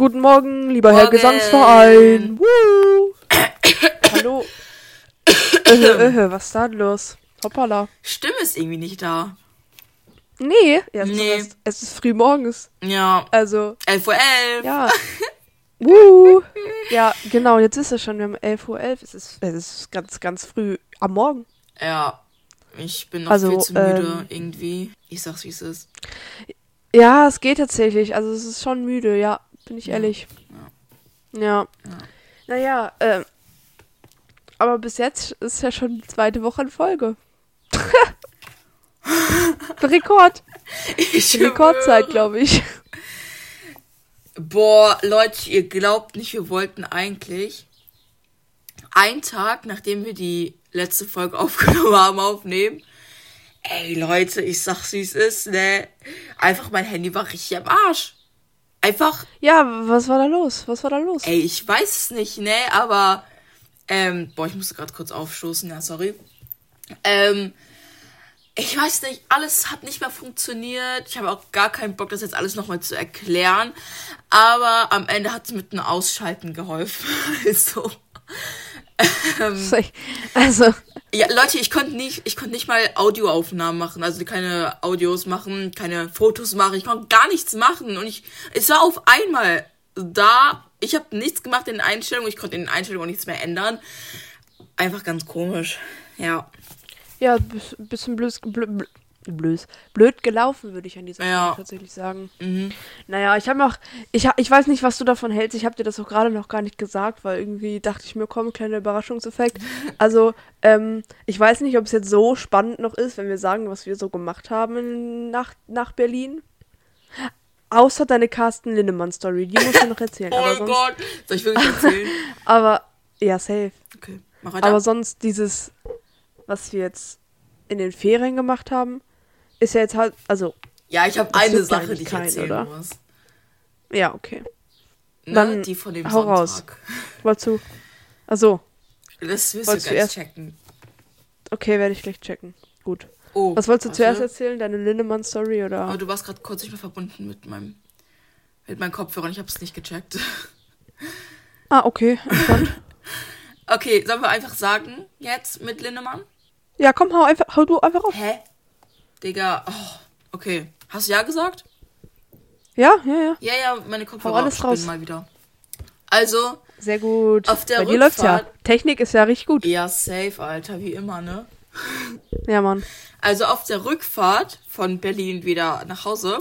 Guten Morgen, lieber Herr Gesangsverein. Woo. Hallo. Was ist da los? Hoppala. Stimme ist irgendwie nicht da. Nee, Nee. es ist früh morgens. Ja. Also. 11:11 Uhr. Ja. Ja, genau, jetzt ist es schon. Wir haben 11:11 Uhr. Es ist ganz, ganz früh am Morgen. Ja. Ich bin noch viel zu müde irgendwie. Ich sag's, wie es ist. Ja, es geht tatsächlich. Also es ist schon müde, ja. Bin ich ehrlich. Ja. Naja, aber bis jetzt ist ja schon die zweite Woche in Folge. Rekord. Rekordzeit, glaube ich. Boah, Leute, ihr glaubt nicht, wir wollten eigentlich einen Tag, nachdem wir die letzte Folge aufgenommen haben, aufnehmen. Ey, Leute, ich sag's, wie es ist, ne? Einfach, mein Handy war richtig am Arsch. Einfach. Ja, was war da los? Ey, ich weiß es nicht, ne? Aber, ich musste gerade kurz aufstoßen, ja, sorry. Ich weiß nicht, alles hat nicht mehr funktioniert. Ich habe auch gar keinen Bock, das jetzt alles nochmal zu erklären. Aber am Ende hat es mit einem Ausschalten geholfen. Also. Ja, Leute, ich konnte nicht mal Audioaufnahmen machen, also keine Audios machen, keine Fotos machen, ich konnte gar nichts machen und es war auf einmal da, ich habe nichts gemacht in den Einstellungen, ich konnte in den Einstellungen auch nichts mehr ändern. Einfach ganz komisch, ja. Ja, bisschen blöd gelaufen, würde ich an dieser Stelle tatsächlich sagen. Mhm. Naja, ich weiß nicht, was du davon hältst. Ich habe dir das auch gerade noch gar nicht gesagt, weil irgendwie dachte ich mir, komm, kleiner Überraschungseffekt. Also, ich weiß nicht, ob es jetzt so spannend noch ist, wenn wir sagen, was wir so gemacht haben nach Berlin. Außer deine Carsten Linnemann-Story, die musst du noch erzählen. Oh Gott, soll ich wirklich erzählen? Aber, ja, safe. Okay, mach weiter. Aber sonst dieses, was wir jetzt in den Ferien gemacht haben, ist ja jetzt halt, also... Ja, ich habe eine Sache, die ich erzählen muss. Ja, okay. Dann die von dem Sonntag. Raus. Wozu? Achso. Das wirst du gleich checken. Okay, werde ich gleich checken. Gut. Oh, was wolltest du zuerst erzählen? Deine Lindemann-Story oder? Aber du warst gerade kurz nicht mehr verbunden mit meinem Kopfhörer und ich habe es nicht gecheckt. Ah, okay. Okay, sollen wir einfach sagen, jetzt mit Lindemann? Ja, komm, hau du einfach auf. Hä? Digga, okay. Hast du ja gesagt? Ja. Ja, meine Kopfhörer alles raus. mal wieder. Also. Sehr gut. Auf der Bei Rückfahrt. Dir läuft's ja. Technik ist ja richtig gut. Ja, safe, Alter, wie immer, ne? Ja, Mann. Also auf der Rückfahrt von Berlin wieder nach Hause.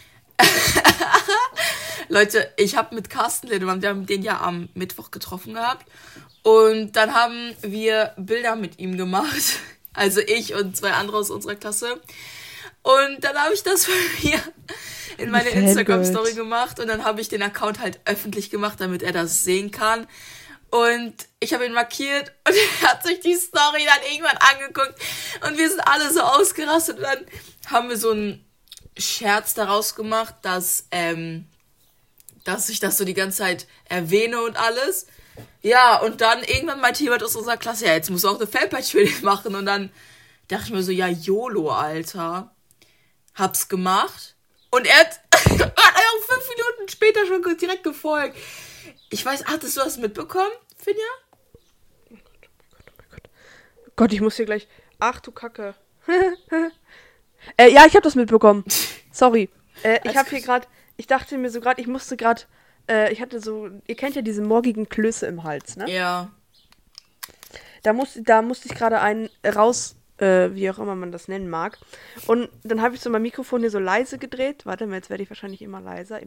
Leute, ich habe mit Carsten Lindemann, wir haben den ja am Mittwoch getroffen gehabt. Und dann haben wir Bilder mit ihm gemacht. Also ich und 2 andere aus unserer Klasse. Und dann habe ich das von mir in meine Instagram-Story gemacht. Und dann habe ich den Account halt öffentlich gemacht, damit er das sehen kann. Und ich habe ihn markiert und er hat sich die Story dann irgendwann angeguckt. Und wir sind alle so ausgerastet. Und dann haben wir so einen Scherz daraus gemacht, dass ich das so die ganze Zeit erwähne und alles. Ja, und dann irgendwann meinte jemand aus unserer Klasse, ja, jetzt musst du auch eine Fanpage-Video machen. Und dann dachte ich mir so, ja, YOLO, Alter. Hab's gemacht. Und er hat auch 5 Minuten später schon direkt gefolgt. Ich weiß, hattest du das mitbekommen, Finja? Oh Gott, ich muss hier gleich... Ach, du Kacke. Ja, ich habe das mitbekommen. Sorry. Ich habe hier gerade... Ich dachte mir so gerade, ich musste gerade... ich hatte so... Ihr kennt ja diese morgigen Klöße im Hals, ne? Ja. Da musste ich gerade einen raus... wie auch immer man das nennen mag. Und dann habe ich so mein Mikrofon hier so leise gedreht. Warte mal, jetzt werde ich wahrscheinlich immer leiser.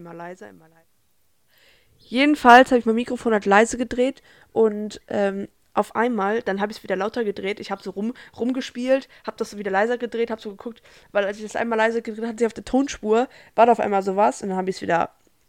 Jedenfalls habe ich mein Mikrofon halt leise gedreht und auf einmal, dann habe ich es wieder lauter gedreht. Ich habe so rumgespielt, habe das so wieder leiser gedreht, habe so geguckt, weil als ich das einmal leiser gedreht hatte, auf der Tonspur, war da auf einmal sowas und dann habe ich es wieder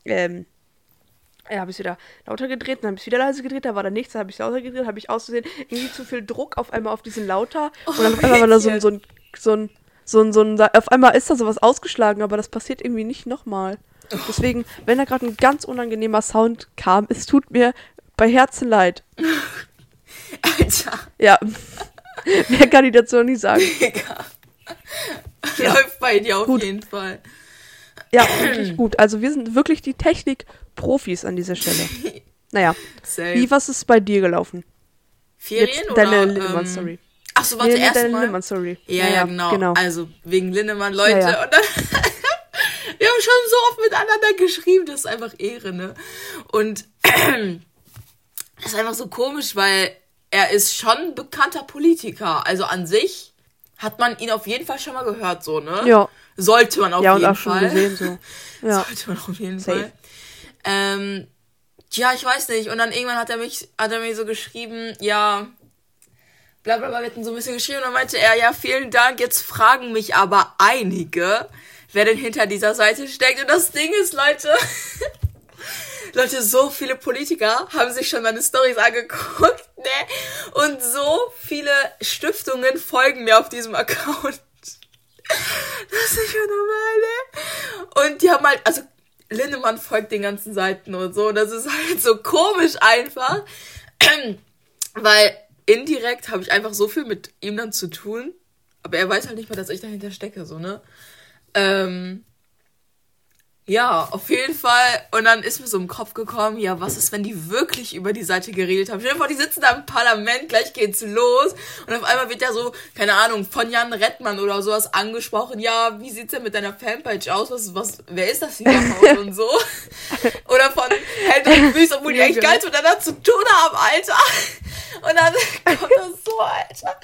lauter gedreht, dann habe ich es wieder leise gedreht, da war da nichts, dann habe ich es lauter gedreht, habe ich auszusehen, irgendwie zu viel Druck auf einmal auf diesen Lauter und dann auf einmal war da so ein auf einmal ist da sowas ausgeschlagen, aber das passiert irgendwie nicht nochmal. Deswegen, wenn da gerade ein ganz unangenehmer Sound kam, es tut mir bei Herzen leid. Alter. Ja. Mehr kann ich dazu noch nicht sagen. Ja. Läuft bei dir auf jeden Fall. Ja, wirklich gut. Also wir sind wirklich die Technik-Profis an dieser Stelle. Naja, Safe. was ist bei dir gelaufen? Ferien Jetzt oder? deine Lindemann-Story. Achso, warte, Nee, deine erstmal. Lindemann-Story. Ja, genau. Also wegen Lindemann, Leute. Ja. Und dann, wir haben schon so oft miteinander geschrieben, das ist einfach Ehre, ne? Und das ist einfach so komisch, weil er ist schon ein bekannter Politiker. Also an sich hat man ihn auf jeden Fall schon mal gehört, so, ne? Ja. Sollte man auf jeden Fall. Ja, und auch schon gesehen, so. Ja. Sollte man auf jeden Safe. Fall. Ja, ich weiß nicht. Und dann irgendwann hat er mir so geschrieben, ja, bla bla bla, wir hatten so ein bisschen geschrieben und dann meinte er, ja, vielen Dank, jetzt fragen mich aber einige, wer denn hinter dieser Seite steckt. Und das Ding ist, Leute, so viele Politiker haben sich schon meine Storys angeguckt, ne? Und so viele Stiftungen folgen mir auf diesem Account. Das ist nicht mehr normal, ne? Und die haben halt, also Lindemann folgt den ganzen Seiten und so. Das ist halt so komisch einfach. Weil indirekt habe ich einfach so viel mit ihm dann zu tun. Aber er weiß halt nicht mal, dass ich dahinter stecke, so, ne? Ja, auf jeden Fall. Und dann ist mir so im Kopf gekommen, ja, was ist, wenn die wirklich über die Seite geredet haben? Stell dir vor, die sitzen da im Parlament, gleich geht's los. Und auf einmal wird ja so, keine Ahnung, von Jan Rettmann oder sowas angesprochen. Ja, wie sieht's denn mit deiner Fanpage aus? Wer ist das überhaupt und so? Oder von Hendrik Wüst, obwohl die eigentlich gar nichts miteinander zu tun haben, Alter. Und dann kommt das so, Alter.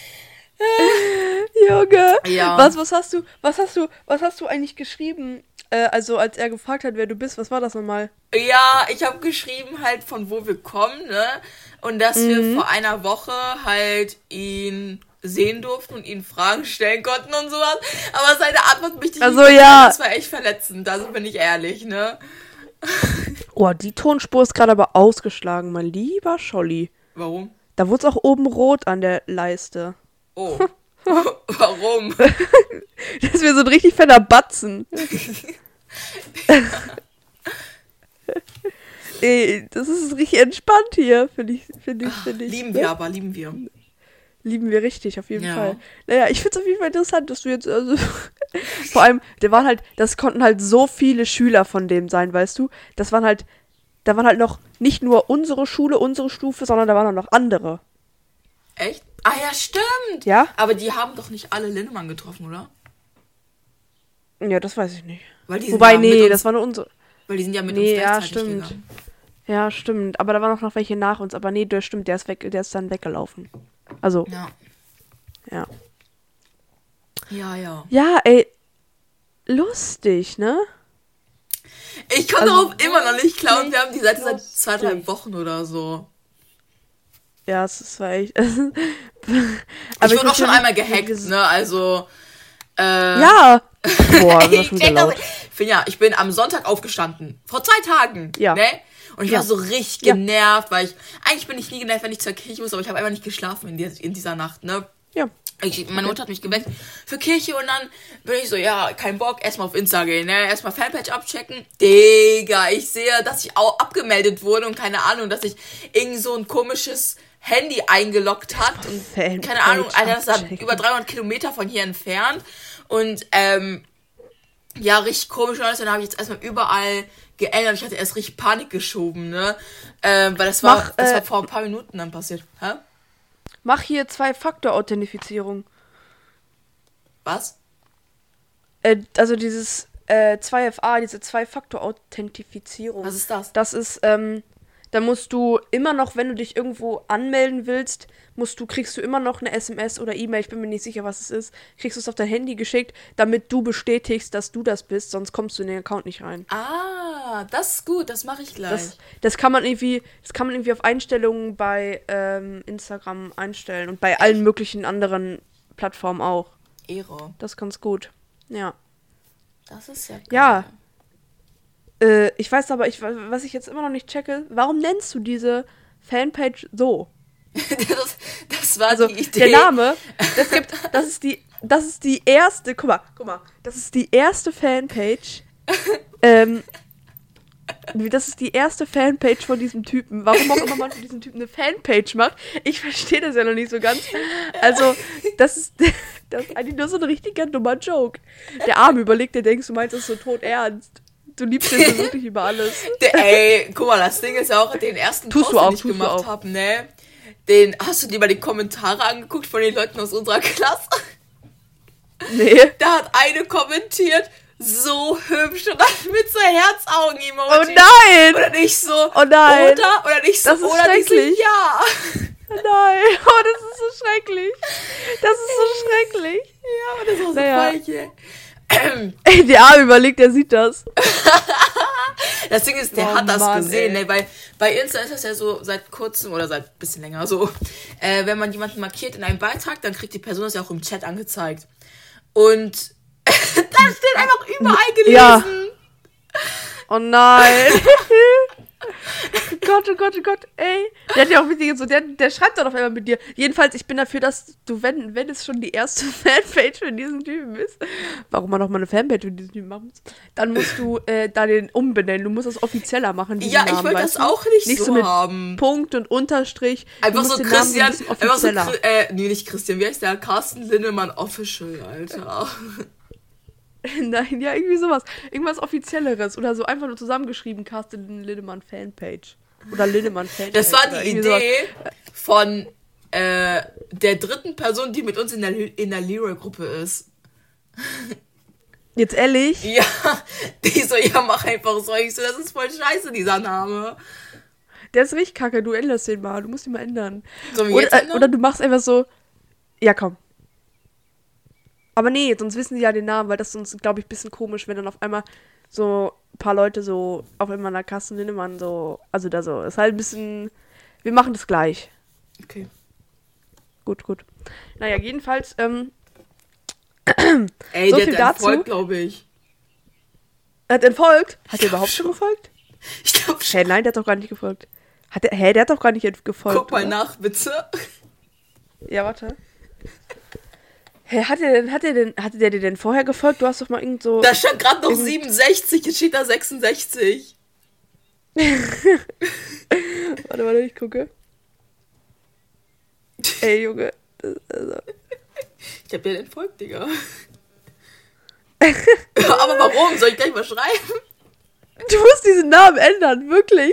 Junge. Ja. Was hast du eigentlich geschrieben? Also als er gefragt hat, wer du bist, was war das nochmal? Ja, ich habe geschrieben halt, von wo wir kommen, ne? Und dass wir vor einer Woche halt ihn sehen durften und ihn Fragen stellen konnten und sowas. Aber seine Antwort möchte ich Also, nicht ja. Das war echt verletzend, also bin ich ehrlich, ne? Oh, die Tonspur ist gerade aber ausgeschlagen, mein lieber Scholli. Warum? Da wurde es auch oben rot an der Leiste. Oh. Warum? Das ist mir so ein richtig fetter Batzen. Ey, das ist richtig entspannt hier, finde ich. Lieben wir aber, lieben wir. Lieben wir richtig, auf jeden Ja. Fall. Naja, ich finde es auf jeden Fall interessant, dass du jetzt, also, vor allem, das konnten halt so viele Schüler von dem sein, weißt du? Da waren halt noch nicht nur unsere Schule, unsere Stufe, sondern da waren auch noch andere. Echt? Ah ja, stimmt. Ja? Aber die haben doch nicht alle Lindemann getroffen, oder? Ja, das weiß ich nicht. Weil die sind Wobei, ja mit nee, uns, das war nur unsere. weil die sind ja mit Nee, uns ja, gleichzeitig stimmt. gegangen. Ja, stimmt. Aber da waren auch noch welche nach uns. Aber nee, das stimmt, der ist weg, der ist dann weggelaufen. Also, Ja. ja. Ja. Ja, ey, lustig, ne? Ich komme Also, darauf immer noch nicht klar und wir haben die Seite seit lustig. 2-3 Wochen oder so. Ja, es war echt. Ich wurde auch schon einmal gehackt, ne? Also. Ja! Boah, das war schon sehr laut. Ich bin am Sonntag aufgestanden. Vor 2 Tagen. Ja. Ne? Und ich Ja. war so richtig genervt, weil eigentlich bin ich nie genervt, wenn ich zur Kirche muss, aber ich habe einfach nicht geschlafen in dieser Nacht, ne? Ja. Meine Mutter hat mich geweckt für Kirche und dann bin ich so, ja, kein Bock, erstmal auf Insta gehen, ne? Erstmal Fanpage abchecken. Digga, ich sehe, dass ich auch abgemeldet wurde und keine Ahnung, dass sich irgend so ein komisches Handy eingeloggt hat und Fanpage keine Ahnung, Alter, das ist abchecken. über 300 Kilometer von hier entfernt und ja, richtig komisch und alles. Dann habe ich jetzt erstmal überall geändert. Ich hatte erst richtig Panik geschoben, ne? Weil das war vor ein paar Minuten dann passiert. Hä? Mach hier 2-Faktor-Authentifizierung. Was? Also dieses 2FA, diese 2-Faktor-Authentifizierung. Was ist das? Das ist, da musst du immer noch, wenn du dich irgendwo anmelden willst, kriegst du immer noch eine SMS oder E-Mail, ich bin mir nicht sicher, was es ist, kriegst du es auf dein Handy geschickt, damit du bestätigst, dass du das bist, sonst kommst du in den Account nicht rein. Ah, das ist gut, das mache ich gleich. Das kann man irgendwie auf Einstellungen bei Instagram einstellen und bei allen möglichen anderen Plattformen auch. Ehre. Das ist ganz gut. Ja. Das ist ja geil. Ja. Ich weiß aber, was ich jetzt immer noch nicht checke, warum nennst du diese Fanpage so? das war Also die Idee. der Name, das ist die erste, guck mal, das ist die erste Fanpage Das ist die erste Fanpage von diesem Typen. Warum auch immer man für diesen Typen eine Fanpage macht, ich verstehe das ja noch nicht so ganz. Also, das ist eigentlich nur so ein richtiger dummer Joke. Der Arme überlegt, der denkst, du meinst das so todernst. Du liebst den so wirklich über alles. Ey, guck mal, das Ding ist ja auch, den ersten Post, den ich gemacht habe, ne? Hast du dir mal die Kommentare angeguckt von den Leuten aus unserer Klasse? Nee. Da hat eine kommentiert, so hübsch und dann mit so Herzaugen-Emoji. Oh nein! Oder nicht so, oh nein. Oder nicht so, das ist oder schrecklich. nicht so, ja. Nein, oh, das ist so schrecklich. Das ist so schrecklich. Ja, aber das ist auch so falsch. Ey, der Arme überlegt, der sieht das. Das Ding ist, der hat das gesehen, ne? Weil bei Insta ist das ja so seit kurzem oder seit ein bisschen länger so, wenn man jemanden markiert in einem Beitrag, dann kriegt die Person das ja auch im Chat angezeigt. Und da steht einfach überall gelesen. Ja. Oh nein. Oh Gott, ey. Der hat ja auch wichtige, so, der schreibt doch auf einmal mit dir. Jedenfalls, ich bin dafür, dass du, wenn es schon die erste Fanpage für diesen Typen ist, warum man noch mal eine Fanpage für diesen Typen machen muss, dann musst du da den umbenennen. Du musst das offizieller machen. Ja, Namen, ich wollte das auch nicht so mit haben. Punkt und Unterstrich. Einfach so Christian, einfach so, nee, nicht Christian, wie heißt der? Carsten Linnemann Official, Alter. Nein, ja, irgendwie sowas. Irgendwas Offizielleres. Oder so einfach nur zusammengeschrieben, Carsten Linnemann Fanpage. Oder Linnemann Fanpage. Das war die Idee von der dritten Person, die mit uns in der Lyra-Gruppe ist. Jetzt ehrlich? Ja, die so, ja, mach einfach so. Ich so, das ist voll scheiße, dieser Name. Der ist richtig kacke, du änderst den mal. Du musst ihn mal ändern. Sollen wir jetzt ändern? Oder du machst einfach so, ja, komm. Aber nee, sonst wissen sie ja den Namen, weil das ist sonst, glaube ich, ein bisschen komisch, wenn dann auf einmal so ein paar Leute so auf einmal nach Carsten Linnemann so, also da so, ist halt ein bisschen, wir machen das gleich. Okay. Gut. Naja, jedenfalls, ey, so der viel hat dazu. entfolgt, glaube ich. Er hat entfolgt? Hat er überhaupt schon gefolgt? Ich glaube schon. Nein, der hat doch gar nicht gefolgt. Der hat doch gar nicht gefolgt. Guck mal oder? nach, bitte. Ja, warte. Hatte der dir denn vorher gefolgt? Du hast doch mal irgend so... Da stand gerade noch 67, jetzt steht da 66. Warte, ich gucke. Ey, Junge. Ich hab dir entfolgt, Digga. Aber warum? Soll ich gleich mal schreiben? Du musst diesen Namen ändern, wirklich.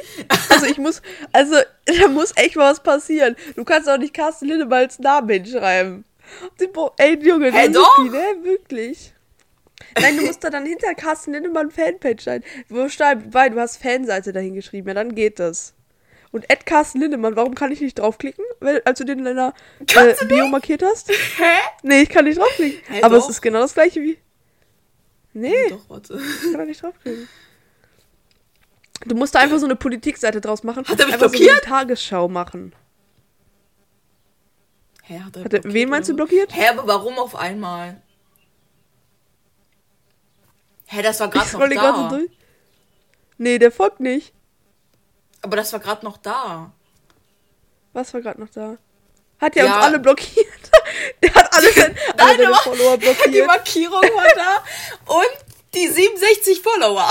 Da muss echt mal was passieren. Du kannst auch nicht Carsten Linnemanns Namen hinschreiben. Ey, Junge, hey, das ist ne? Wirklich. Nein, du musst da dann hinter Carsten Linnemann Fanpage sein. Du hast Fanseite dahin geschrieben, ja, dann geht das. Und Carsten Linnemann, warum kann ich nicht draufklicken, als du den in deiner Bio markiert hast? Hä? Nee, ich kann nicht draufklicken. Hey, aber doch. Es ist genau das gleiche wie... Nee, doch, warte. Ich kann da nicht draufklicken. Du musst da einfach so eine Politikseite draus machen. Hat er mich einfach blockiert? So eine Tagesschau machen. Hä, wen meinst du blockiert? Hä, aber warum auf einmal? Hä, das war gerade noch da. So durch. Nee, der folgt nicht. Aber das war gerade noch da. Was war gerade noch da? Hat ja uns alle blockiert. Der hat alle seine Follower blockiert. Die Markierung war da und die 67 Follower.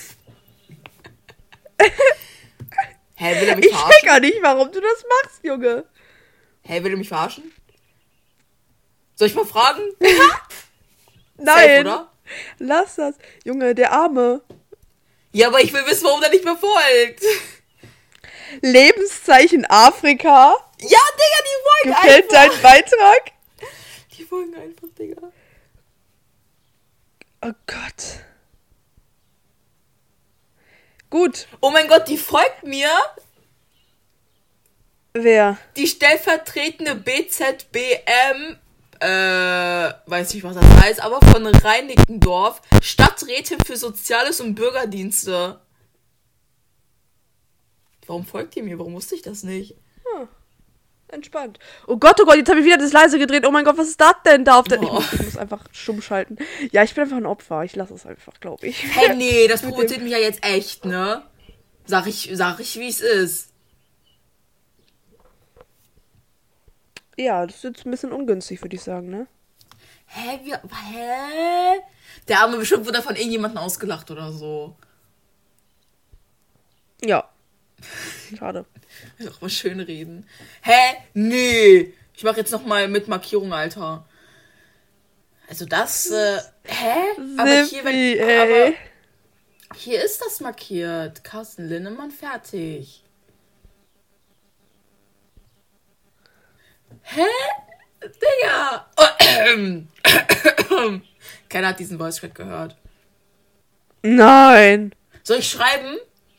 Hä, will er mich verarschen? Ich check gar nicht, warum du das machst, Junge. Hä, will er mich verarschen? Soll ich mal fragen? Nein. Safe, oder? Lass das. Junge, der Arme. Ja, aber ich will wissen, warum der nicht mehr folgt. Lebenszeichen Afrika. Ja, Digga, die folgen Gefällt einfach. dein Beitrag? Die folgen einfach, Digga. Oh Gott. Gut. Oh mein Gott, die folgt mir. Wer? Die stellvertretende BZBM, weiß nicht, was das heißt, aber von Reinickendorf, Stadträtin für Soziales und Bürgerdienste. Warum folgt ihr mir? Warum wusste ich das nicht? Entspannt. Oh Gott, jetzt habe ich wieder das leise gedreht. Oh mein Gott, was ist das denn da auf der... Oh. Ich muss einfach stumm schalten. Ja, ich bin einfach ein Opfer. Ich lasse es einfach, glaube ich. Hey, nee, das provoziert mich ja jetzt echt, ne? Sag ich, wie es ist. Ja, das ist jetzt ein bisschen ungünstig, würde ich sagen, ne? Hä? Der Arme bestimmt wurde von irgendjemandem ausgelacht oder so. Ja. Schade. Ich will auch mal schön reden. Hä? Nee. Ich mache jetzt nochmal mit Markierung, Alter. Also das, hä? Aber hier ist das markiert. Carsten Linnemann, fertig. Hä? Digga! Keiner hat diesen Voice Crack gehört. Nein. Soll ich schreiben?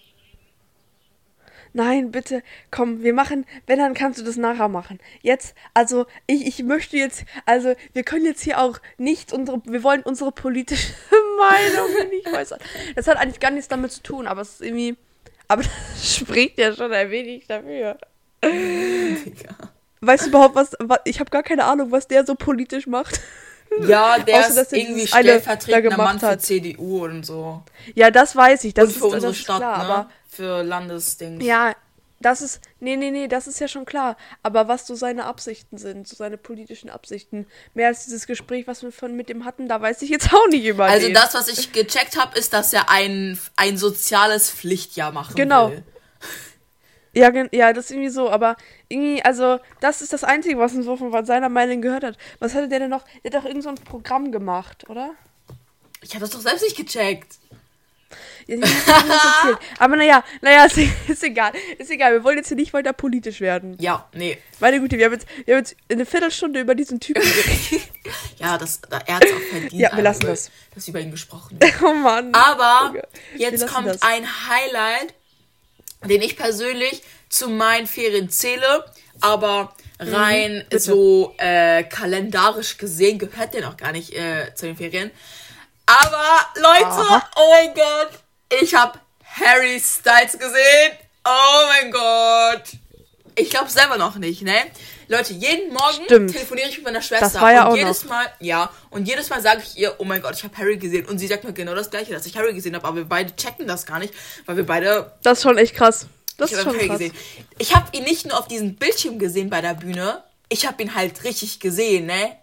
Nein, bitte, komm, wir machen, wenn, dann kannst du das nachher machen. Jetzt, also, ich möchte jetzt, also, wir können jetzt hier auch nicht wir wollen unsere politische Meinung nicht äußern. Das hat eigentlich gar nichts damit zu tun, aber es ist irgendwie, aber das spricht ja schon ein wenig dafür. Digga. Weißt du überhaupt, ich habe gar keine Ahnung, was der so politisch macht. Ja, der Außer, ist irgendwie stellvertretender Mann für hat. CDU und so. Ja, das weiß ich. Das und für ist, unsere das Stadt, klar, ne? Aber für Landesdings. ja, das ist, nee, das ist ja schon klar. Aber was so seine Absichten sind, so seine politischen Absichten, mehr als dieses Gespräch, was wir mit dem hatten, da weiß ich jetzt auch nicht über Also den. das, was ich gecheckt habe, ist, dass er ein soziales Pflichtjahr machen will. Ja, das ist irgendwie so, aber irgendwie, also, das ist das Einzige, was man so von seiner Meinung gehört hat. Was hatte der denn noch? Der hat doch irgend so ein Programm gemacht, oder? Ich habe das doch selbst nicht gecheckt. Ja, aber naja, ist egal. Ist egal, wir wollen jetzt hier nicht weiter politisch werden. Ja, nee. Meine Güte, wir haben jetzt eine Viertelstunde über diesen Typen geredet. Ja, er hat es auch verdient. Ja, wir lassen das. Dass über ihn gesprochen wird. Oh Mann. Aber okay. jetzt kommt ein Highlight, den ich persönlich zu meinen Ferien zähle, aber rein so kalendarisch gesehen gehört der noch gar nicht zu den Ferien. Aber Leute, oh mein Gott, ich habe Harry Styles gesehen. Oh mein Gott. Ich glaube selber noch nicht, ne? Leute, jeden Morgen telefoniere ich mit meiner Schwester. Das war ja und auch jedes noch. Mal, ja, und jedes Mal sage ich ihr, oh mein Gott, ich habe Harry gesehen. Und sie sagt mir genau das Gleiche, dass ich Harry gesehen habe. Aber wir beide checken das gar nicht, weil wir beide... Das ist schon echt krass. Das ich ist schon Harry krass. gesehen. Ich habe ihn nicht nur auf diesem Bildschirm gesehen bei der Bühne, ich habe ihn halt richtig gesehen, ne?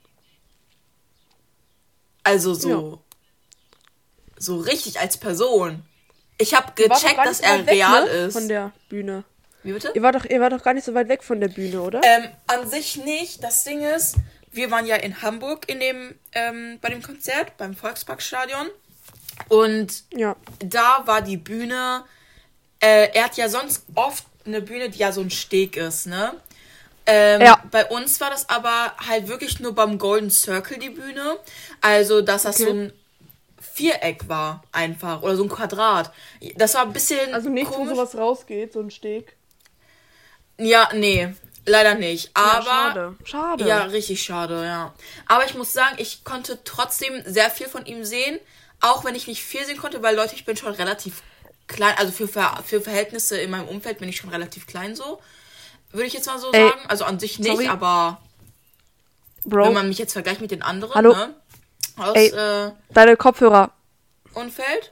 Also so richtig als Person. Ich habe gecheckt, dass er real ist. Von der Bühne. Wie bitte? Ihr wart doch gar nicht so weit weg von der Bühne, oder? An sich nicht. Das Ding ist, wir waren ja in Hamburg bei dem Konzert, beim Volksparkstadion. Und da war die Bühne, er hat ja sonst oft eine Bühne, die ja so ein Steg ist, ne? Bei uns war das aber halt wirklich nur beim Golden Circle die Bühne. Also, dass das so ein Viereck war einfach. Oder so ein Quadrat. Das war ein bisschen also nicht, komisch. wo sowas rausgeht, so ein Steg. Ja, nee. Leider nicht. Aber ja, schade. Ja, richtig schade, ja. Aber ich muss sagen, ich konnte trotzdem sehr viel von ihm sehen. Auch wenn ich nicht viel sehen konnte, weil, Leute, ich bin schon relativ klein. Also für Verhältnisse in meinem Umfeld bin ich schon relativ klein so. Würde ich jetzt mal so sagen. Also an sich nicht, aber Bro. Wenn man mich jetzt vergleicht mit den anderen, Hallo? Ne? Aus deine Kopfhörer. Umfeld.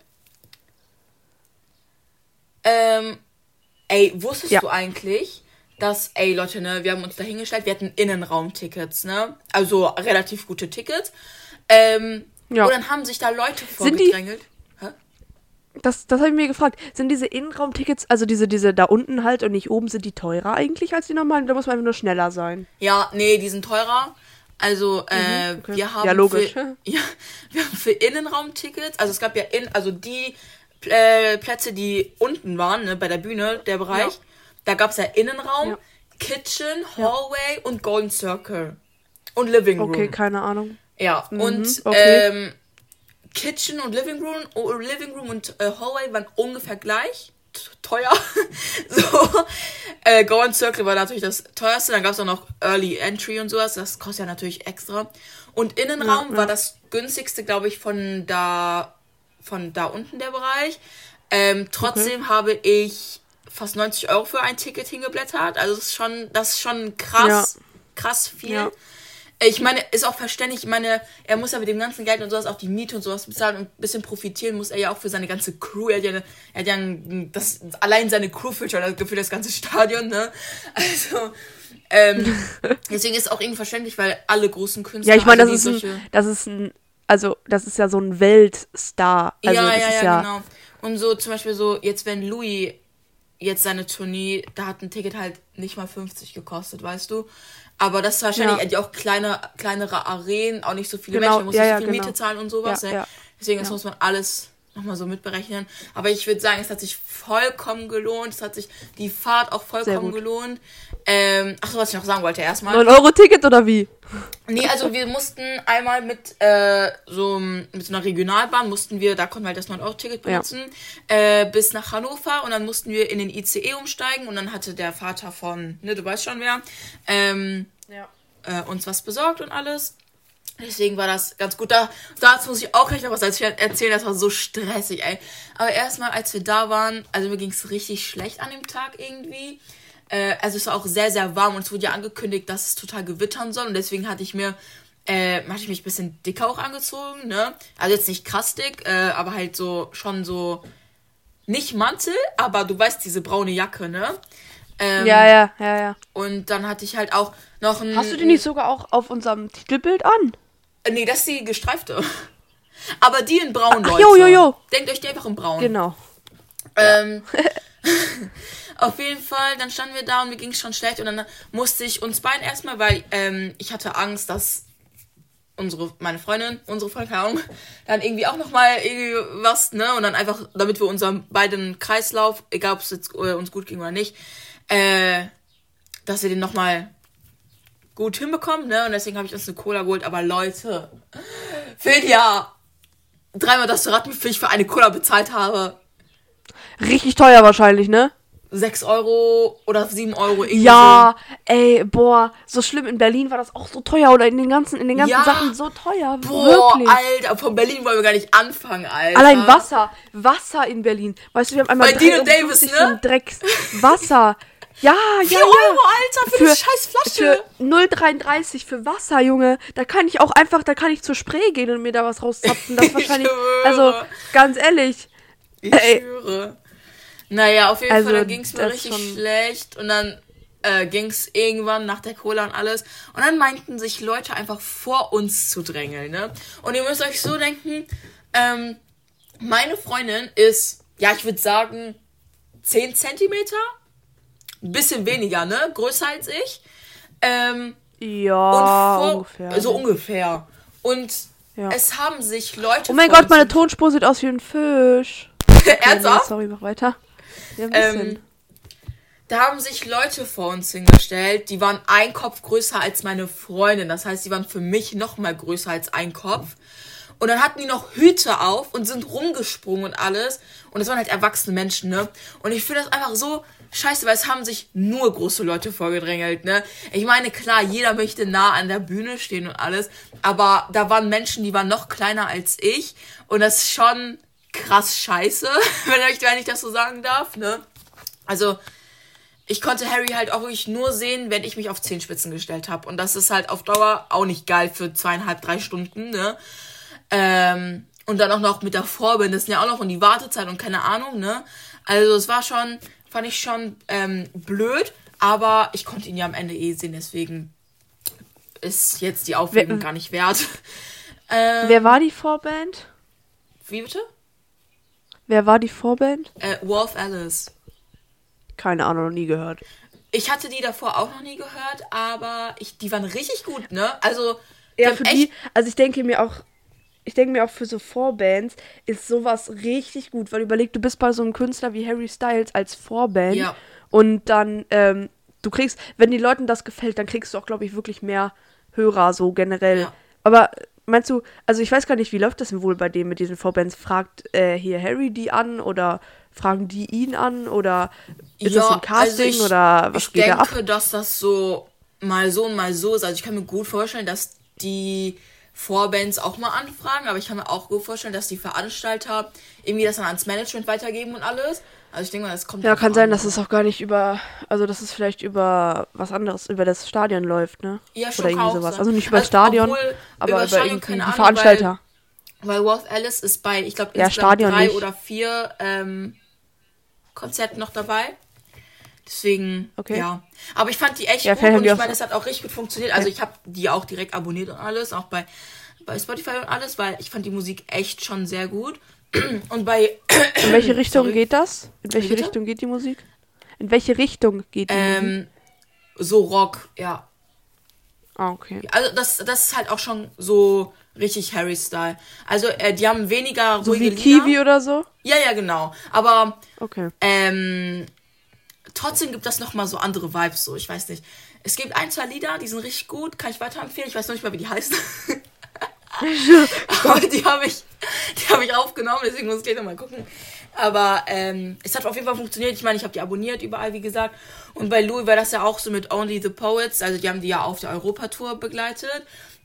Wusstest du eigentlich, dass, Leute, ne, wir haben uns da hingestellt, wir hatten Innenraumtickets, ne? Also relativ gute Tickets. Und dann haben sich da Leute vorgedrängelt. Das habe ich mir gefragt. Sind diese Innenraumtickets, also diese da unten halt und nicht oben, sind die teurer eigentlich als die normalen? Da muss man einfach nur schneller sein. Ja, nee, die sind teurer. Also, okay. wir haben ja, logisch. wir haben für Innenraumtickets, also es gab ja die Plätze, die unten waren, ne, bei der Bühne, der Bereich, da gab es ja Innenraum, Kitchen, Hallway und Golden Circle. Und Living Room. Okay, keine Ahnung. Ja, und Kitchen und Living Room und Hallway waren ungefähr gleich teuer. So, Golden Circle war natürlich das teuerste. Dann gab es auch noch Early Entry und sowas. Das kostet ja natürlich extra. Und Innenraum war das günstigste, glaube ich, von da unten der Bereich. Trotzdem habe ich fast 90 € für ein Ticket hingeblättert. Also das ist schon krass viel. Ja. Ich meine, ist auch verständlich. Ich meine, er muss ja mit dem ganzen Geld und sowas auch die Miete und sowas bezahlen und ein bisschen profitieren muss er ja auch für seine ganze Crew. Allein seine Crew füllt schon für das ganze Stadion, ne? Also, deswegen ist es auch irgendwie verständlich, weil alle großen Künstler... Ja, ich meine, das ist ja so ein Weltstar. Also ja, genau. Und so zum Beispiel so, jetzt wenn Louis jetzt seine Tournee, da hat ein Ticket halt nicht mal 50 gekostet, weißt du? Aber das ist wahrscheinlich auch kleinere Arenen, auch nicht so viele Menschen, man muss nicht so viel Miete zahlen und sowas. Ja. Deswegen das muss man alles nochmal so mitberechnen. Aber ich würde sagen, es hat sich vollkommen gelohnt. Es hat sich die Fahrt auch vollkommen gelohnt. Ach so, was ich noch sagen wollte erstmal. 9-Euro-Ticket oder wie? Nee, also wir mussten einmal mit so einer Regionalbahn da konnten wir halt das 9-Euro-Ticket benutzen, bis nach Hannover und dann mussten wir in den ICE umsteigen und dann hatte der Vater von, du weißt schon wer, uns was besorgt und alles. Deswegen war das ganz gut. Dazu muss ich auch gleich noch was erzählen, das war so stressig, ey. Aber erstmal, als wir da waren, also mir ging es richtig schlecht an dem Tag irgendwie. Also es war auch sehr, sehr warm und es wurde ja angekündigt, dass es total gewittern soll und deswegen hatte ich mich ein bisschen dicker auch angezogen, ne? Also jetzt nicht krass dick, aber halt so, schon so, nicht Mantel, aber du weißt, diese braune Jacke, ne? Ja. Und dann hatte ich halt auch noch ein... Hast du die nicht sogar auch auf unserem Titelbild an? Nee, das ist die gestreifte. Aber die in braun, Leute. Jo. Denkt euch die einfach in braun. Genau. Auf jeden Fall, dann standen wir da und mir ging es schon schlecht und dann musste ich uns beiden erstmal, weil ich hatte Angst, dass unsere Freundin, keine Ahnung, dann irgendwie auch nochmal irgendwie was, ne, und dann einfach, damit wir unseren beiden Kreislauf, egal ob es jetzt uns gut ging oder nicht, dass wir den nochmal gut hinbekommen, ne, und deswegen habe ich uns eine Cola geholt, aber Leute, fehlt ja dreimal das zu raten, wie viel ich für eine Cola bezahlt habe. Richtig teuer wahrscheinlich, ne? 6 Euro oder 7 Euro. Ja, so. Ey, boah, so schlimm. In Berlin war das auch so teuer oder in den ganzen Sachen so teuer. Boah, wirklich. Alter, von Berlin wollen wir gar nicht anfangen, Alter. Allein Wasser in Berlin. Weißt du, wir haben einmal bei Dean Davis, ne? Drecks Wasser. Ja. 4 Euro, Alter, für eine scheiß Flasche. Für 0,33 für Wasser, Junge. Da kann ich zur Spree gehen und mir da was rauszapfen. Das wahrscheinlich, also, ganz ehrlich. Ich schwöre. Naja, auf jeden Fall, dann ging es mir richtig schlecht und dann ging es irgendwann nach der Cola und alles und dann meinten sich Leute einfach vor uns zu drängeln, ne? Und ihr müsst euch so denken, meine Freundin ist, ja, ich würde sagen 10 Zentimeter, ein bisschen weniger, ne? Größer als ich. Ja, ungefähr. So ungefähr. Und es haben sich Leute... Oh mein Gott, meine Tonspur sieht aus wie ein Fisch. Ernsthaft? Sorry, mach weiter. Ja, ein bisschen. Da haben sich Leute vor uns hingestellt, die waren ein Kopf größer als meine Freundin. Das heißt, die waren für mich noch mal größer als ein Kopf. Und dann hatten die noch Hüte auf und sind rumgesprungen und alles. Und das waren halt erwachsene Menschen, ne? Und ich finde das einfach so scheiße, weil es haben sich nur große Leute vorgedrängelt, ne? Ich meine, klar, jeder möchte nah an der Bühne stehen und alles. Aber da waren Menschen, die waren noch kleiner als ich. Und das ist schon krass scheiße, wenn ich das so sagen darf, ne? Also, ich konnte Harry halt auch wirklich nur sehen, wenn ich mich auf Zehenspitzen gestellt habe. Und das ist halt auf Dauer auch nicht geil für 2,5, 3 Stunden, ne? Und dann auch noch mit der Vorband, das sind ja auch noch und die Wartezeit und keine Ahnung, ne? Also, es war fand ich schon blöd, aber ich konnte ihn ja am Ende sehen, deswegen ist jetzt die Aufregung gar nicht wert. Wer war die Vorband? Wie bitte? Wer war die Vorband? Wolf Alice. Keine Ahnung, noch nie gehört. Ich hatte die davor auch noch nie gehört, aber die waren richtig gut, ne? Also, ja, ich denke mir auch für so Vorbands ist sowas richtig gut, weil überleg, du bist bei so einem Künstler wie Harry Styles als Vorband und dann, du kriegst, wenn den Leuten das gefällt, dann kriegst du auch, glaube ich, wirklich mehr Hörer, so generell. Ja. Aber meinst du, also ich weiß gar nicht, wie läuft das denn wohl bei dem mit diesen Vorbands? Fragt hier Harry die an oder fragen die ihn an oder ist das ein Casting oder was geht da ab? Ich denke, dass das so mal so und mal so ist. Also ich kann mir gut vorstellen, dass die Vorbands auch mal anfragen, aber ich kann mir auch gut vorstellen, dass die Veranstalter irgendwie das dann ans Management weitergeben und alles. Also ich denke mal, das kommt... Ja, kann sein, dass es auch gar nicht dass es vielleicht über was anderes, über das Stadion läuft, ne? Ja, schon. Oder irgendwie sowas. Also nicht über das Stadion, aber über irgendwie die Veranstalter. Weil Wolf Alice ist bei, ich glaube, insgesamt 3 nicht. oder 4 Konzerten noch dabei. Deswegen, ja. Aber ich fand die echt gut und ich meine, es hat auch richtig gut funktioniert. Also ich habe die auch direkt abonniert und alles, auch bei bei Spotify und alles, weil ich fand die Musik echt schon sehr gut. Und bei... In welche Richtung geht das? In welche Bitte? Richtung geht die Musik? In welche Richtung geht die Musik? So Rock, ja. Ah, okay. Also das ist halt auch schon so richtig Harry-Style. Also die haben weniger So ruhige wie Lieder. Kiwi oder so? Ja, genau. Aber Okay. trotzdem gibt das nochmal so andere Vibes, so, ich weiß nicht. Es gibt 1, 2 Lieder, die sind richtig gut, kann ich weiterempfehlen. Ich weiß noch nicht mal, wie die heißen. Aber die habe ich aufgenommen, deswegen muss ich gleich nochmal gucken. Aber es hat auf jeden Fall funktioniert. Ich meine, ich habe die abonniert überall, wie gesagt. Und bei Louis war das ja auch so mit Only the Poets. Also die haben die ja auf der Europatour begleitet.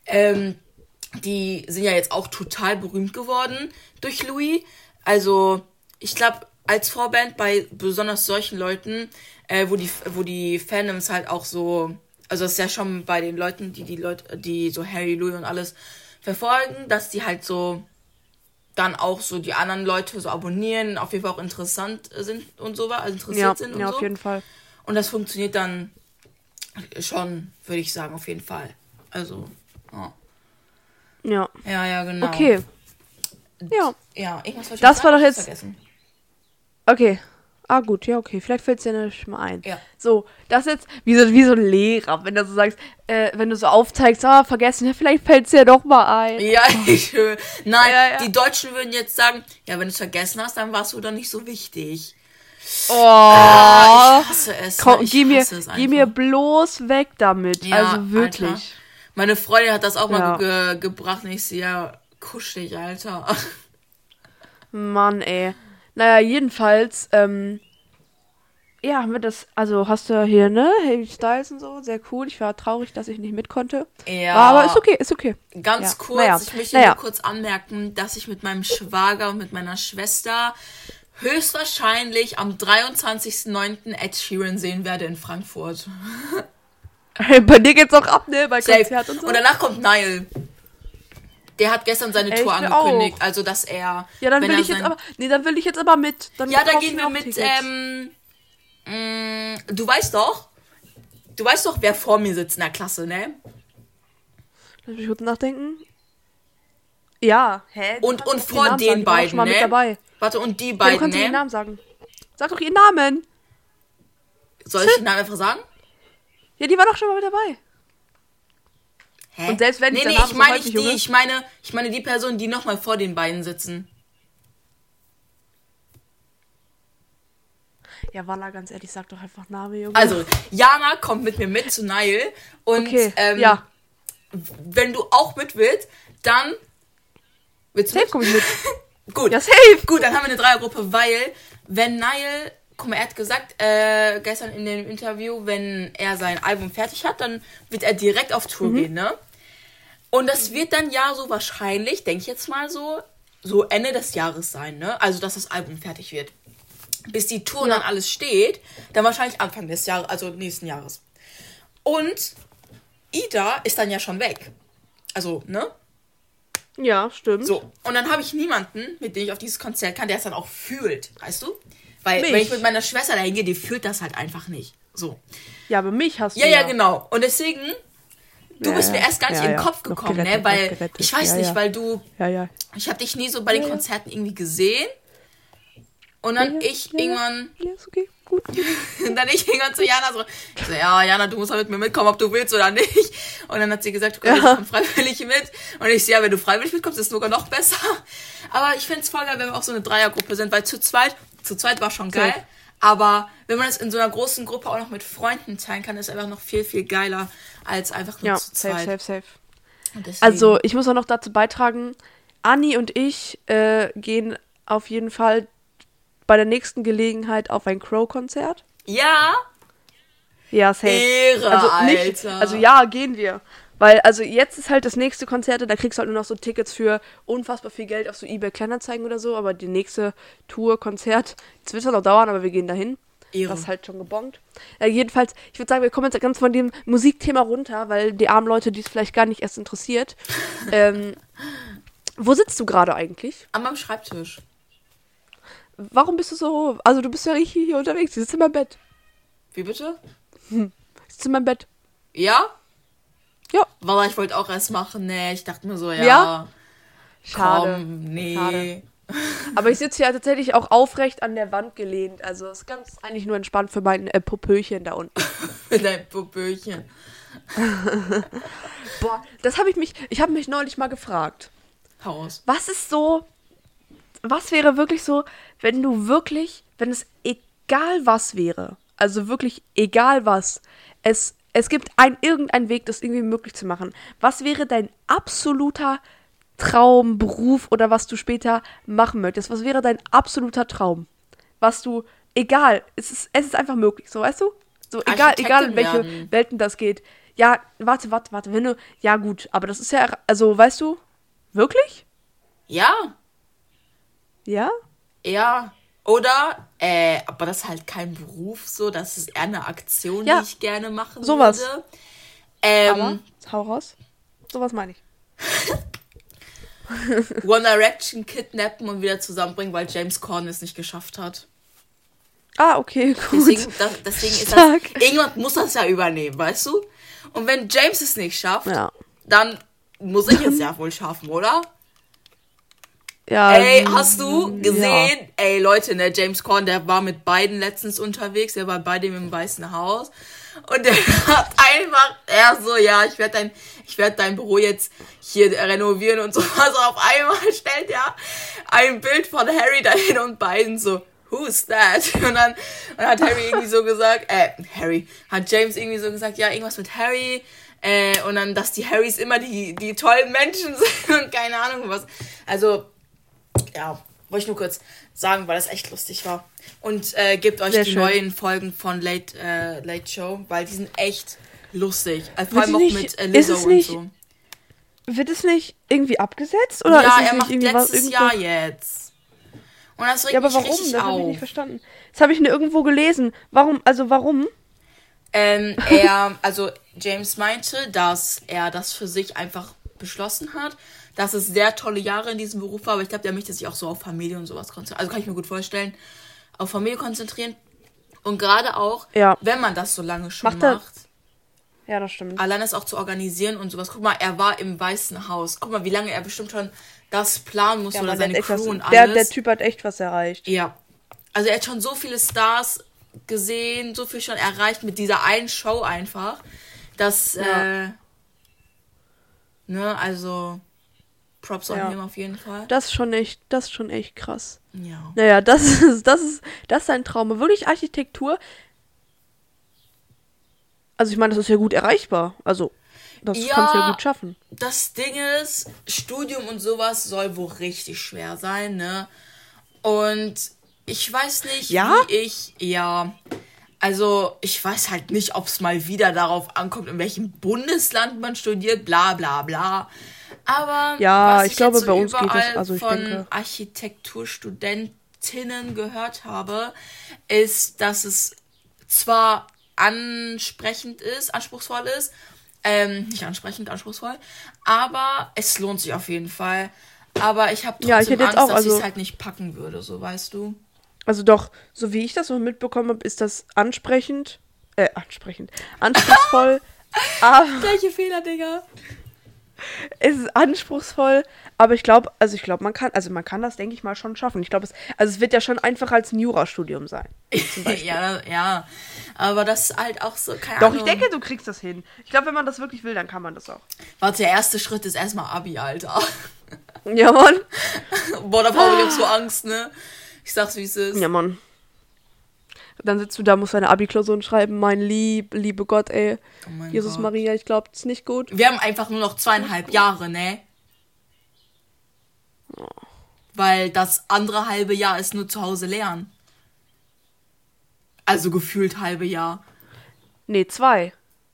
Die sind ja jetzt auch total berühmt geworden durch Louis. Also ich glaube, als Vorband bei besonders solchen Leuten, wo die Fandoms halt auch so, also das ist ja schon bei den Leuten, die so Harry, Louis und alles verfolgen, dass die halt so dann auch so die anderen Leute so abonnieren, auf jeden Fall auch interessant sind und so, also interessiert sind und ja, so. auf jeden Fall. Und das funktioniert dann schon, würde ich sagen, auf jeden Fall. Also, Ja. ja, genau. Okay. Ja. Ja, irgendwas wollte ich Das noch war doch sagen, jetzt- ich hab's vergessen. Okay. Ah, gut, ja, okay. Vielleicht fällt es dir nicht mal ein. Ja. So, das jetzt wie so ein Lehrer, wenn du so sagst, wenn du so aufzeigst, vergessen, ja, vielleicht fällt es dir doch mal ein. Ja, nein, Ja. die Deutschen würden jetzt sagen, ja, wenn du es vergessen hast, dann warst du doch nicht so wichtig. Oh, Ich hasse es. komm, ich geh hasse es mir einfach. bloß weg damit. Ja, Also wirklich. Alter. Meine Freundin hat das auch Ja. mal gebracht und ich so, ja, kuschelig, Alter. Mann, ey. Naja, jedenfalls, ja, haben wir das, also hast du hier, ne, Harry Styles und so, sehr cool. Ich war traurig, dass ich nicht mit konnte. Ja. Aber ist okay. Ganz Ja. kurz, ich möchte nur kurz anmerken, dass ich mit meinem Schwager und mit meiner Schwester höchstwahrscheinlich am 23.09. Ed Sheeran sehen werde in Frankfurt. Bei dir geht's auch ab, ne, bei Safe. Konzert und so. Und danach kommt Niall. Der hat gestern seine Ey, Tour ich will angekündigt, auch. also dass er... Ja, dann wenn will er ich jetzt sein- aber, dann will ich jetzt aber mit. Dann Ja, da kauf ich gehen mir wir auch mit, Tickets. du weißt doch, wer vor mir sitzt in der Klasse, ne? Lass mich kurz nachdenken. Ja, hä? Du Und kannst doch vor Namen den sagen, die waren doch beiden, schon mal ne? mit dabei. Warte, und die Ja, du beiden, kannst doch ihren ne? Namen sagen. Sag doch ihren Namen. Soll ich den Namen einfach sagen? Ja, die war doch schon mal mit dabei. Hä? Und selbst wenn nee, der nee, Name ich so meine häufig, nicht die, Junge. ich meine die Person, die nochmal vor den beiden sitzen. Ja, Walla, ganz ehrlich, sag doch einfach Name, Junge. Also, Jana kommt mit mir mit zu Nile und okay, ja. Wenn du auch mit willst, dann willst du Safe mit? komm ich mit. Gut. Ja, safe. Gut, dann haben wir eine Dreiergruppe, weil wenn Nile, guck mal, er hat gesagt gestern in dem Interview, wenn er sein Album fertig hat, dann wird er direkt auf Tour gehen, ne? Und das wird dann ja so wahrscheinlich, denke ich jetzt mal so Ende des Jahres sein, ne? Also, dass das Album fertig wird. Bis die Tour und dann alles steht, dann wahrscheinlich Anfang des Jahres, also nächsten Jahres. Und Ida ist dann ja schon weg. Also, ne? Ja, stimmt. So. Und dann habe ich niemanden, mit dem ich auf dieses Konzert kann, der es dann auch fühlt, weißt du? Weil, Mich. wenn ich mit meiner Schwester dahin gehe, die fühlt das halt einfach nicht. So. Ja, aber mich hast du Ja, genau. Und deswegen, du Ja, bist ja. mir erst gar nicht Ja, in den ja. Kopf Noch gekommen, gerettet, ne? Weil, noch gerettet. ich weiß Ja, nicht, ja. weil du, Ja. ich habe dich nie so bei den Ja, ja. Konzerten irgendwie gesehen. Und dann Ja, ich ja, irgendwann, Ja, ist okay. Gut. und dann ich irgendwann zu Jana so, ich so, ja, Jana, du musst halt mit mir mitkommen, ob du willst oder nicht. Und dann hat sie gesagt, du kannst Ja. komm freiwillig mit. Und ich so, ja, wenn du freiwillig mitkommst, ist es sogar noch besser. Aber ich find's voll geil, wenn wir auch so eine Dreiergruppe sind, weil zu zweit war schon geil. Safe. Aber wenn man es in so einer großen Gruppe auch noch mit Freunden teilen kann, ist einfach noch viel, viel geiler, als einfach nur Ja, zu zweit. safe. Und deswegen- Also, ich muss auch noch dazu beitragen, Anni und ich gehen auf jeden Fall bei der nächsten Gelegenheit auf ein Crow-Konzert. ja, Ja, safe. Ehre, Alter. Also ja, gehen wir. Weil, also jetzt ist halt das nächste Konzert, da kriegst du halt nur noch so Tickets für unfassbar viel Geld auf so eBay Kleinanzeigen oder so, aber die nächste Tour, Konzert, das wird zwar noch dauern, aber wir gehen dahin. Ehre. Das ist halt schon gebongt. Jedenfalls, ich würde sagen, wir kommen jetzt ganz von dem Musikthema runter, weil die armen Leute, die es vielleicht gar nicht erst interessiert. Wo sitzt du gerade eigentlich? An meinem Schreibtisch. Warum bist du so, also du bist ja richtig hier unterwegs, du sitzt in meinem Bett. Wie bitte? Sitzt in meinem Bett. Ja? Ja. Weil ich wollte auch erst machen, ne? Ich dachte mir so, Ja? Schade. komm, nee. Schade. Aber ich sitze ja tatsächlich auch aufrecht an der Wand gelehnt. Also ist ganz eigentlich nur entspannt für mein Popöchen da unten. Dein Popöchen. Boah, ich habe mich neulich mal gefragt. Haus. Was wäre wirklich so, wenn es egal was wäre, also wirklich egal was, es gibt irgendeinen Weg, das irgendwie möglich zu machen. Was wäre dein absoluter Traumberuf oder was du später machen möchtest? Was wäre dein absoluter Traum? Egal, es ist einfach möglich, so, weißt du? So, egal in welche werden. Welten das geht. Ja, warte, ja gut, aber das ist ja, also, weißt du, wirklich? Ja, Ja? ja. Oder, aber das ist halt kein Beruf so, das ist eher eine Aktion, Ja, die ich gerne machen sowas. würde. Aber, hau raus. Sowas meine ich. One Direction kidnappen und wieder zusammenbringen, weil James Corden es nicht geschafft hat. Ah, okay, gut. Deswegen ist Stark. das, irgendjemand muss das ja übernehmen, weißt du? Und wenn James es nicht schafft, Ja. dann muss ich es ja wohl schaffen, oder? Ja, Ey, hast du gesehen? Ja. Ey, Leute, ne, James Corden, der war mit beiden letztens unterwegs, der war bei dem im Weißen Haus. Und der hat einfach, ja, ich werde dein Büro jetzt hier renovieren und so. Also auf einmal stellt er ein Bild von Harry dahin und beiden so, who's that? Und dann hat Harry irgendwie so gesagt, hat James irgendwie so gesagt, ja, irgendwas mit Harry. Und dann, dass die Harrys immer die tollen Menschen sind und keine Ahnung was. Also, ja, wollte ich nur kurz sagen, weil das echt lustig war. Und gebt euch Sehr die schön. neuen Folgen von Late Show, weil die sind echt lustig. Also vor Wird allem auch nicht- mit ist Lizzo es und nicht- so. Wird es nicht irgendwie abgesetzt? Oder Ja, ist es er nicht macht irgendwie letztes Jahr jetzt. Und das regt Ja, aber mich warum? richtig Das habe ich auf. nicht verstanden. Das habe ich nur irgendwo gelesen. Warum? Also James meinte, dass er das für sich einfach beschlossen hat, dass es sehr tolle Jahre in diesem Beruf war, aber ich glaube, der möchte sich auch so auf Familie und sowas konzentrieren. Also kann ich mir gut vorstellen, auf Familie konzentrieren. Und gerade auch, Ja. wenn man das so lange schon Macht er- macht, Ja, das stimmt. allein das auch zu organisieren und sowas. Guck mal, er war im Weißen Haus. Guck mal, wie lange er bestimmt schon das planen muss Ja, oder Mann, seine der hat echt Crew und was, alles. der Typ hat echt was erreicht. Ja. Also er hat schon so viele Stars gesehen, so viel schon erreicht mit dieser einen Show einfach, dass, Ja. also Props an Ja. ihm auf jeden Fall. Das ist schon echt krass. Ja. Naja, das ist ein Traum. Wirklich Architektur. Also ich meine, das ist ja gut erreichbar. Also, das Ja. kannst du ja gut schaffen. Das Ding ist, Studium und sowas soll wohl richtig schwer sein, ne? Und ich weiß nicht, Ja? Also ich weiß halt nicht, ob es mal wieder darauf ankommt, in welchem Bundesland man studiert, bla bla bla. Aber Ja, was ich glaube, jetzt bei uns geht das, überall also ich von denke. Architekturstudentinnen gehört habe, ist, dass es zwar anspruchsvoll ist, nicht ansprechend, anspruchsvoll, aber es lohnt sich auf jeden Fall. Aber ich habe Ja, ich trotzdem hätte jetzt Angst, auch, dass ich es also- halt nicht packen würde, so weißt du. Also doch, so wie ich das noch mitbekommen habe, ist das anspruchsvoll, aber Gleiche Fehler, Digga. es ist anspruchsvoll, aber ich glaube, man kann das, denke ich mal, schon schaffen. Ich glaube, es wird ja schon einfacher als ein Jurastudium sein. Ja, aber das ist halt auch so, keine Doch, Ahnung. ich denke, du kriegst das hin. Ich glaube, wenn man das wirklich will, dann kann man das auch. Warte, der erste Schritt ist erstmal Abi, Alter. Ja, Mann. Boah, da brauche ich auch so Angst, ne? Ich sag's, wie es ist. Ja, Mann. Dann sitzt du da, musst deine Abi-Klausuren schreiben. Mein liebe Gott, ey. Oh mein Jesus Gott. Maria, ich glaube, das ist nicht gut. Wir haben einfach nur noch 2,5 Jahre, ne? Weil das andere halbe Jahr ist nur zu Hause lernen. Also gefühlt halbe Jahr. Nee, 2.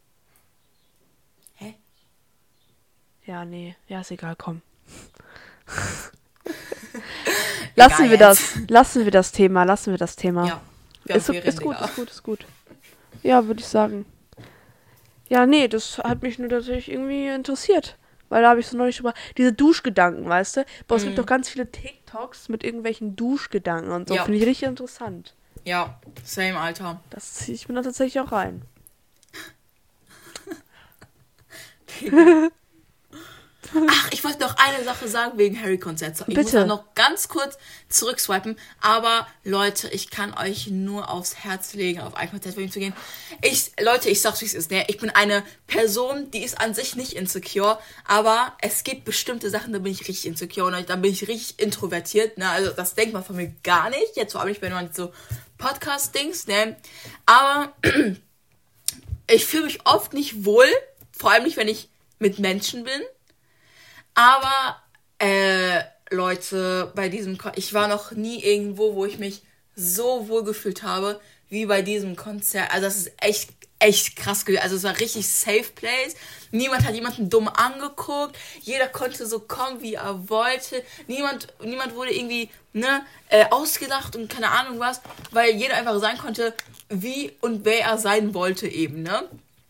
Hä? Ja, nee. Ja, ist egal, komm. Lassen wir das Thema. Ja. Wir haben Ferien, Ist gut, Digga. ist gut. Ja, würde ich sagen. Ja, nee, das hat mich nur tatsächlich irgendwie interessiert. Weil da habe ich so neulich über diese Duschgedanken, weißt du? Boah, es gibt doch ganz viele TikToks mit irgendwelchen Duschgedanken und so. Ja. Finde ich richtig interessant. Ja, same, Alter. Das ziehe ich mir dann tatsächlich auch rein. Ach, ich wollte noch eine Sache sagen wegen Harry-Konzert. Ich muss Bitte. da noch ganz kurz zurückswipen. Aber Leute, ich kann euch nur aufs Herz legen, auf ein Konzert von ihm zu gehen. Leute, ich sag's, wie es ist. Ne? Ich bin eine Person, die ist an sich nicht insecure. Aber es gibt bestimmte Sachen, da bin ich richtig insecure. Und da bin ich richtig introvertiert. Ne? Also das denkt man von mir gar nicht. Jetzt vor allem nicht, wenn man so Podcast-Dings. Ne? Aber ich fühle mich oft nicht wohl. Vor allem nicht, wenn ich mit Menschen bin. Aber, Leute, ich war noch nie irgendwo, wo ich mich so wohl gefühlt habe, wie bei diesem Konzert. Also das ist echt krass gewesen. Also es war richtig safe place. Niemand hat jemanden dumm angeguckt. Jeder konnte so kommen, wie er wollte. Niemand wurde irgendwie, ausgelacht und keine Ahnung was, weil jeder einfach sein konnte, wie und wer er sein wollte eben, ne?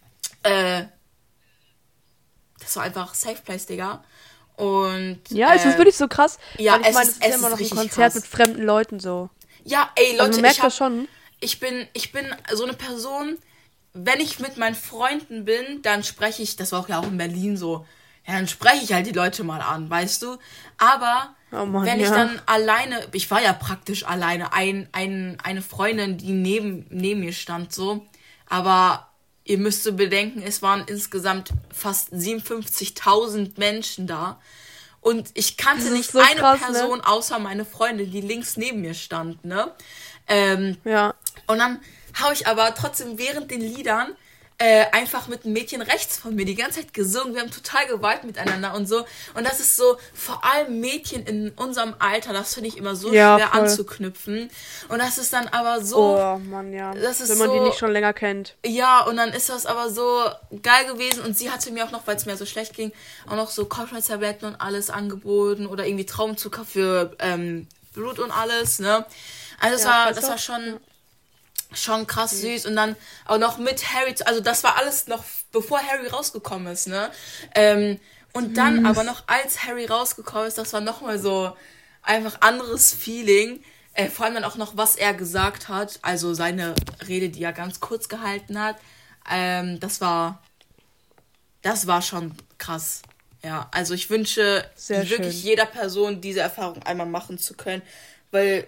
Das war einfach safe place, Digga. Und Ja, es ist wirklich so krass. ja, weil ich meine, es es ist ja ist immer noch ein richtig Konzert krass. mit fremden Leuten so. Ja, ey, Leute, Also man merkt das schon. ich bin so eine Person, wenn ich mit meinen Freunden bin, dann spreche ich, das war auch ja auch in Berlin so, ja, dann spreche ich halt die Leute mal an, weißt du? Aber Oh Mann, wenn ich ja. dann alleine, ich war ja praktisch alleine, eine Freundin, die neben mir stand so, aber ihr müsst so bedenken, es waren insgesamt fast 57.000 Menschen da. Und ich kannte Das ist nicht so eine krass, Person ne? außer meine Freundin, die links neben mir stand, ne? Ja. Und dann habe ich aber trotzdem während den Liedern einfach mit einem Mädchen rechts von mir die ganze Zeit gesungen. Wir haben total geweibt miteinander und so. Und das ist so, vor allem Mädchen in unserem Alter, das finde ich immer so Ja, schwer voll. anzuknüpfen. Und das ist dann aber so, Oh Mann, ja. das ist wenn man die so- nicht schon länger kennt. ja, und dann ist das aber so geil gewesen. Und sie hatte mir auch noch, weil es mir so schlecht ging, auch noch so Kopfschmerztabletten und alles angeboten. Oder irgendwie Traubenzucker für Blut und alles, ne? Also Ja, das war schon krass süß. Und dann auch noch mit Harry, also das war alles noch bevor Harry rausgekommen ist, ne? Und dann aber noch als Harry rausgekommen ist, das war nochmal so einfach anderes Feeling. Vor allem dann auch noch, was er gesagt hat. Also seine Rede, die er ganz kurz gehalten hat. Das war schon krass. Ja, also ich wünsche Sehr wirklich schön. jeder Person diese Erfahrung einmal machen zu können. Weil,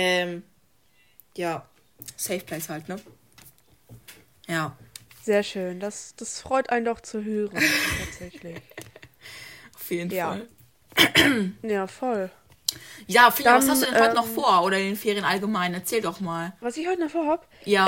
ja, Safe Place halt, ne? Ja, Sehr schön. Das freut einen doch zu hören, tatsächlich. auf jeden Ja. Fall. Ja, voll. Ja, Fia, was Dann, hast du denn heute noch vor? Oder in den Ferien allgemein? Erzähl doch mal. Was ich heute noch vorhab? Ja.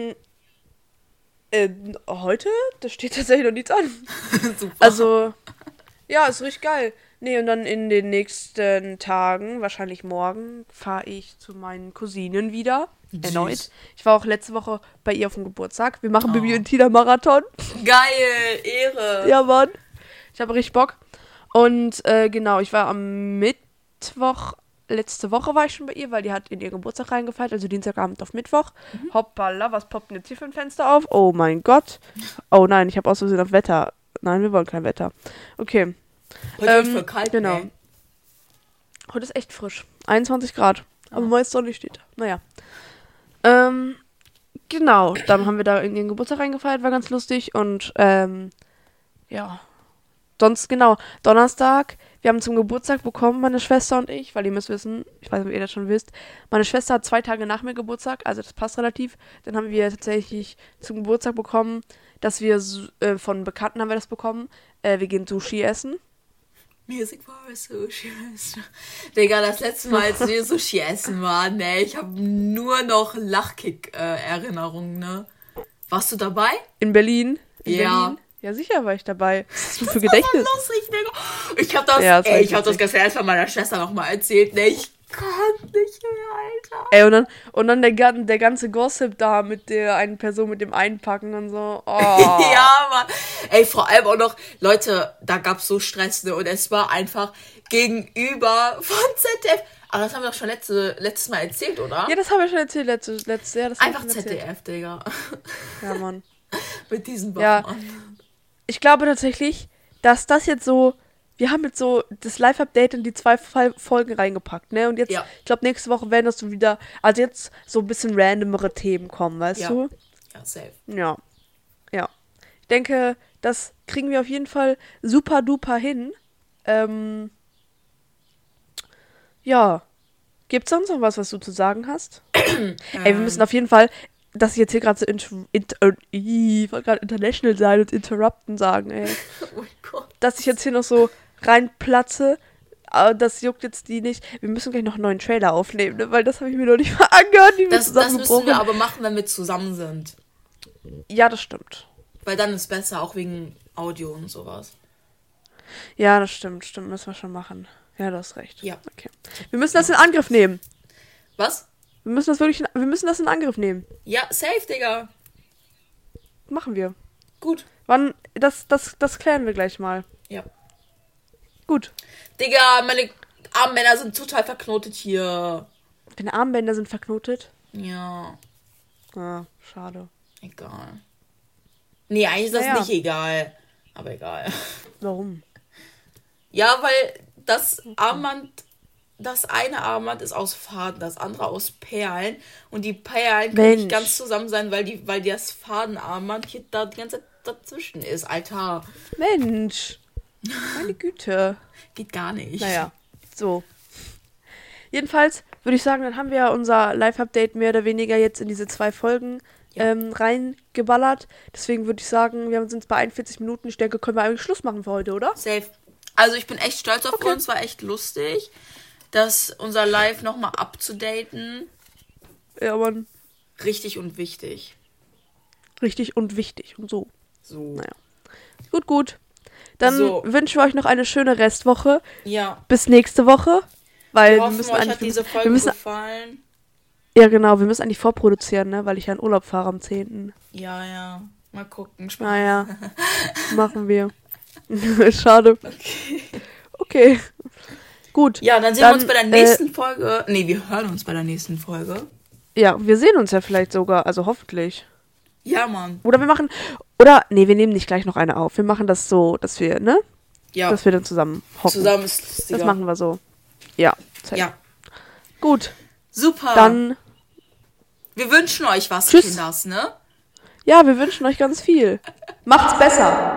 Heute? Da steht tatsächlich noch nichts an. Super. Also, ja, ist richtig geil. Nee, und dann in den nächsten Tagen, wahrscheinlich morgen, fahre ich zu meinen Cousinen wieder. Süß. Erneut. Ich war auch letzte Woche bei ihr auf dem Geburtstag. Wir machen Oh. Bibi und Tina Marathon. Geil, Ehre. Ja, Mann. Ich habe richtig Bock. Und genau, ich war am Mittwoch, letzte Woche war ich schon bei ihr, weil die hat in ihr Geburtstag reingefeiert, also Dienstagabend auf Mittwoch. Hoppala, was poppt denn jetzt hier für ein Fenster auf? Oh mein Gott. Oh nein, ich habe aus Versehen auf Wetter. Nein, wir wollen kein Wetter. Okay. Heute wird voll kalt, genau. ey. Heute ist echt frisch. 21 Grad. Aber meist Sonne steht. Naja. Genau, dann haben wir da in ihren Geburtstag reingefeiert, war ganz lustig. Und ja. Sonst genau, Donnerstag, wir haben zum Geburtstag bekommen, meine Schwester und ich, weil ihr müsst wissen, ich weiß nicht, ob ihr das schon wisst, meine Schwester hat 2 Tage nach mir Geburtstag, also das passt relativ. Dann haben wir tatsächlich zum Geburtstag bekommen, dass wir von Bekannten haben wir das bekommen, wir gehen Sushi essen. Music for Sushi. Digga, das letzte Mal, als wir Sushi essen waren, ne, ich habe nur noch Lachkick-Erinnerungen, ne? Warst du dabei? In Berlin. Ja. Berlin. Ja, sicher war ich dabei. Was ist das für Das war Gedächtnis? so lustig, Digga. Ich habe das, Ja, das war ich hab das witzig. gestern erst von meiner Schwester nochmal erzählt, ne? Ich konnte nicht mehr, Alter. Ey, und dann der ganze Gossip da mit der einen Person mit dem Einpacken und so. Oh. Ja, Mann. Ey, vor allem auch noch, Leute, da gab's so Stress, ne? Und es war einfach gegenüber von ZDF. Aber das haben wir doch schon letztes Mal erzählt, oder? Ja, das haben wir schon erzählt letztes ja, das haben wir Einfach schon erzählt. ZDF, Digga. Ja, Mann. Mit diesen Ja. Waffen. Ich glaube tatsächlich, dass das jetzt so, wir haben jetzt so das Live-Update in die 2 Folgen reingepackt, ne? Und jetzt, Ja. ich glaube, nächste Woche werden das so wieder, also jetzt so ein bisschen randomere Themen kommen, weißt Ja. du? Ja, safe. Ja. Ja. Ich denke, Das kriegen wir auf jeden Fall super duper hin. Ja. Gibt's sonst noch was du zu sagen hast? Ey, wir müssen auf jeden Fall, dass ich jetzt hier gerade so ich wollte gerade international sein und interrupten sagen, ey. Oh mein Gott. Dass ich jetzt hier noch so reinplatze, das juckt jetzt die nicht. Wir müssen gleich noch einen neuen Trailer aufnehmen, ne? Weil das habe ich mir noch nicht mal angehört. Das müssen wir aber machen, wenn wir zusammen sind. Ja, das stimmt. Weil dann ist besser, auch wegen Audio und sowas. Ja, das stimmt, müssen wir schon machen. Ja, du hast recht. Ja. Okay. Wir müssen das in Angriff nehmen. Was? Wir müssen das in Angriff nehmen. Ja, safe, Digga. Machen wir. Gut. Wann, das klären wir gleich mal. Ja. Gut. Digga, meine Armbänder sind total verknotet hier. Deine Armbänder sind verknotet? Ja. Ah, schade. Egal. Nee, eigentlich ist das Naja. nicht egal. Aber egal. Warum? Ja, weil das eine Armband ist aus Faden, das andere aus Perlen. Und die Perlen können nicht ganz zusammen sein, weil das Fadenarmband hier da die ganze Zeit dazwischen ist, Alter. Mensch. Meine Güte. Geht gar nicht. Naja, so. Jedenfalls würde ich sagen, dann haben wir ja unser Live-Update mehr oder weniger jetzt in diese 2 Folgen reingeballert. Deswegen würde ich sagen, wir sind jetzt bei 41 Minuten. Ich denke, können wir eigentlich Schluss machen für heute, oder? Safe. Also ich bin echt stolz auf uns, war echt lustig, unser Live nochmal abzudaten. Ja, Mann. Richtig und wichtig. Richtig und wichtig und so. So. Naja. Gut. Dann wünschen wir euch noch eine schöne Restwoche. Ja. Bis nächste Woche. Weil wir hoffen, euch hat diese Folge gefallen. Ja, genau. Wir müssen eigentlich vorproduzieren, ne? Weil ich ja in Urlaub fahre am 10. Ja. Mal gucken. Naja. Machen wir. Schade. Okay. Gut. Ja, dann sehen wir uns bei der nächsten Folge. Nee, wir hören uns bei der nächsten Folge. Ja, wir sehen uns ja vielleicht sogar. Also hoffentlich. Ja, Mann. Oder wir nehmen nicht gleich noch eine auf. Wir machen das so, dass wir, ne? Ja. Dass wir dann zusammen hocken. Zusammen ist lustiger. Das machen wir so. Ja. Safe. Ja. Gut. Super. Dann. Wir wünschen euch was, Tschüss. Kinders, ne? Ja, wir wünschen euch ganz viel. Macht's besser.